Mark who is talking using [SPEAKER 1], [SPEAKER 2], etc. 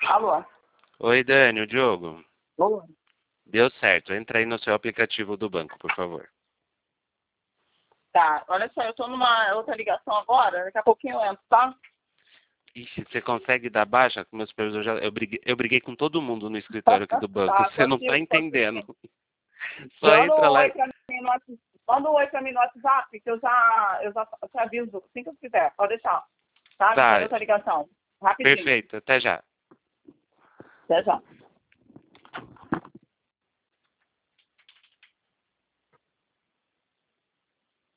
[SPEAKER 1] Alô?
[SPEAKER 2] Oi, Dani, o Diogo.
[SPEAKER 1] Oi.
[SPEAKER 2] Deu certo. Entra aí no seu aplicativo do banco, por favor.
[SPEAKER 1] Tá, olha só, eu tô numa outra ligação agora, daqui a pouquinho eu entro, tá?
[SPEAKER 2] Ixi, você consegue dar baixa? Com meu supervisor eu briguei com todo mundo no escritório aqui do banco.
[SPEAKER 1] Tá,
[SPEAKER 2] Você não tá
[SPEAKER 1] consigo,
[SPEAKER 2] entendendo. Só
[SPEAKER 1] Manda
[SPEAKER 2] entra
[SPEAKER 1] um
[SPEAKER 2] lá.
[SPEAKER 1] oi pra mim no WhatsApp. Manda um oi pra mim no WhatsApp, que eu já te aviso, assim que eu quiser. Pode deixar. Tá? Que tô em
[SPEAKER 2] Tá,
[SPEAKER 1] outra ligação. Rapidinho.
[SPEAKER 2] perfeito. Até já.
[SPEAKER 1] Até já.